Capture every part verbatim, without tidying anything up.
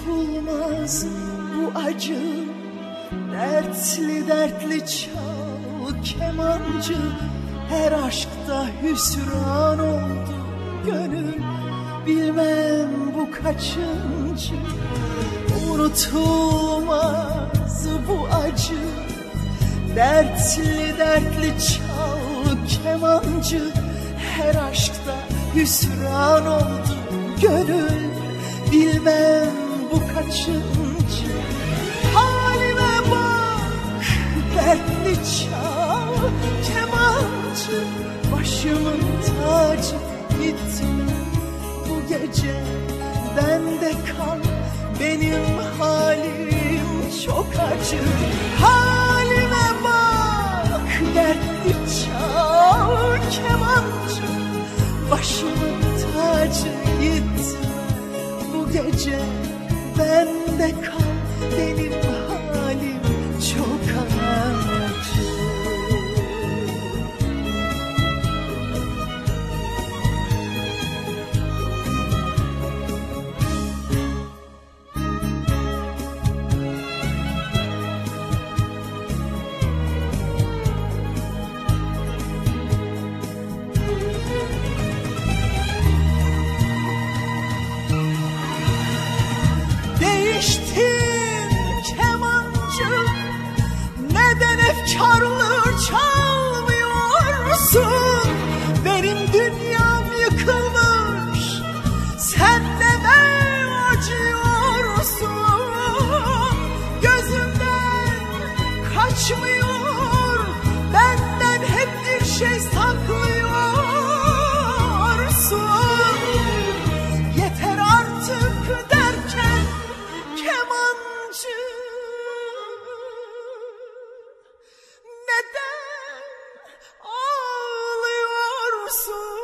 Unutulmaz bu acı, dertli dertli çal kemancı. Her aşkta hüsran oldu gönül, bilmem bu kaçıncı. Unutulmaz bu acı, dertli dertli çal kemancı. Her aşkta hüsran oldu gönül, bilmem bu kaçıncı. Halime bak, dertli çal kemancı. Başımın tacı gitme bu gece, bende kal, benim halim çok acı. Halime bak, dertli çal kemancı. Başımın tacı gitme bu gece, bende kal, benim halim çok acı. Değiştin kemancı, neden efkarlı çalmıyorsun? Benim dünyam yıkılmış, sen neden acıyorsun? Gözümden kaçmıyor, benden hep bir şey saklıyorsun. Yeter artık derken kemancı, neden ağlıyorsun?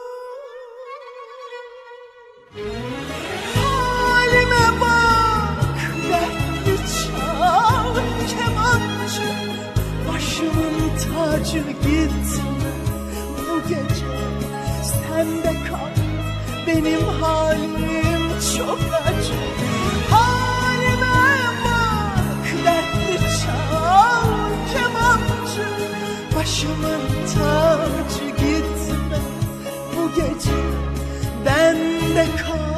Halime bak, dertli çal kemancı. Başımın tacı gitme bu gece, sende kal, benim halim çok acı. Halime bak, dertli çal kemancı. Başımın tacı gitme bu gece, bende kal,